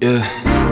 Yeah.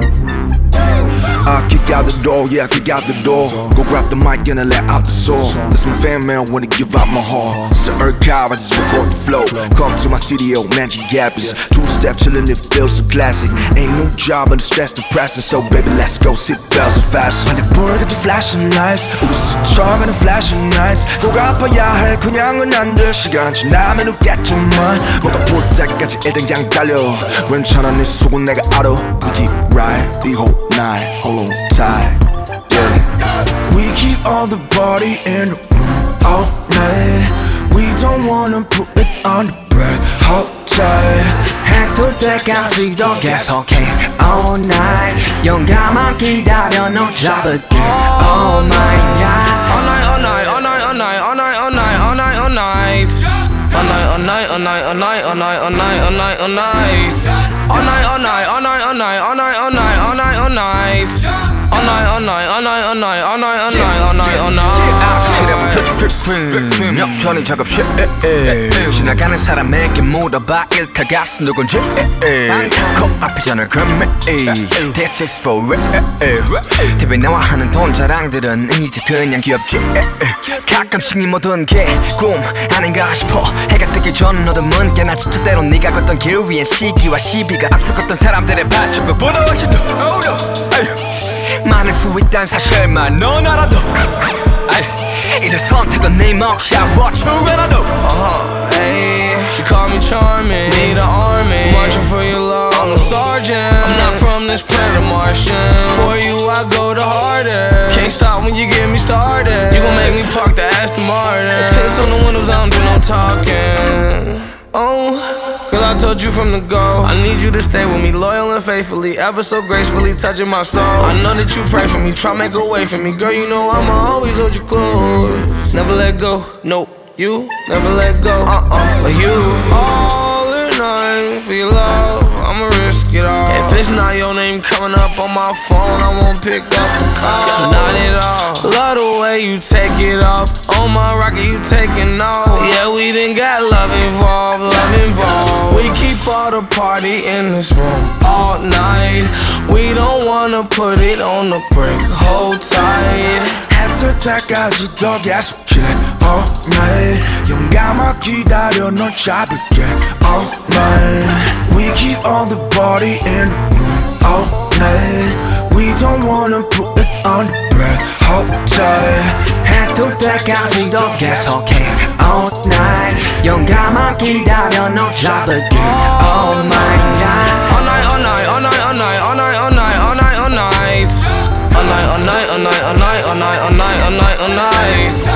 I kick out the door, yeah, I kick out the door. Go grab the mic and I let out the soul. That's my fan, man, wanna give out my heart. It's the archive, I just record the flow. Come to my studio, magic gappers. Two-step chillin', it feels so classic. Ain't no job, and the stress depressing. So baby, let's go, sit bells and fast. And the boy got the flashing lights. 우리 스쳐가는 flashing nights. 꼭 아파야 해, 그냥은 안 돼. 시간 지나면 웃겠지만 뭔가 볼 때까지 일단 그냥 달려. 괜찮아, 네 속은 내가 알아. We keep right the whole night. Hold on tight, yeah. We keep all the party in the room all night. We don't wanna put it on the break. Hold tight. 해뜰 때까지도 계속해 all night. 영감만 기다려 너 잡을게 all night, yeah. All night, all night, all night, all night, all night, all night, all night, all nights. All night, all night, all night, all night, all night, all night, all night, all nights. All night, all night, all night, all night, all night, all night, all night, all nights. All night, all night, all night, all night, all night, all night, all night, all night. 역전이 작업실 지나가는 사람에게 물어봐 일타 가수 누군지 코앞이잖아 그럼 This is for real TV 나와 하는 돈 자랑들은 이제 그냥 귀엽지 가끔씩 네 모든 게 꿈 아닌가 싶어 해가 뜨기 전 너도 문게나 주뜻대로 네가 걷던 길 위엔 시기와 시비가 앞서갔던 사람들의 발자국보다 훨씬 더 많을 수 있단 사실만 넌 알아도 이제 선택은 네 몫이야 What you gonna do? Hey, she call me charming, need an army, marching for your love. I'm a sergeant, I'm not from this planet Martian. For you I go the hardest. Can't stop when you get me started. You gon' make me park the Aston Martin. Tints on the windows, I don't do no talking. Oh, girl, I told you from the go, I need you to stay with me, loyal and faithfully, ever so gracefully touching my soul. I know that you pray for me, try make a way for me. Girl, you know I'ma always hold you close. Never let go, nope, you never let go. But you all or nothing for your love, I'ma risk it all. If it's not your name coming up on my phone, I won't pick up the call. Not at all. Love the way you take it off. On my rocket, you taking off. Yeah, we done got love involved, love involved. We keep all the party in this room all night. We don't wanna put it on the break. Hold tight. 해뜰 때까지도 계속해 all night. 영감만 기다려 널 잡을게 all night. We keep all the party in the room all night. We don't wanna put it on the break. Hold tight. 해뜰 때까지도 계속해 all night. 영감만 기다려 널 잡을게 all night, yeah. All night, all night, all night, all night, all night, all night, all night, all nights. All night, all night, all night, all night, all night, all night, all night, all nights.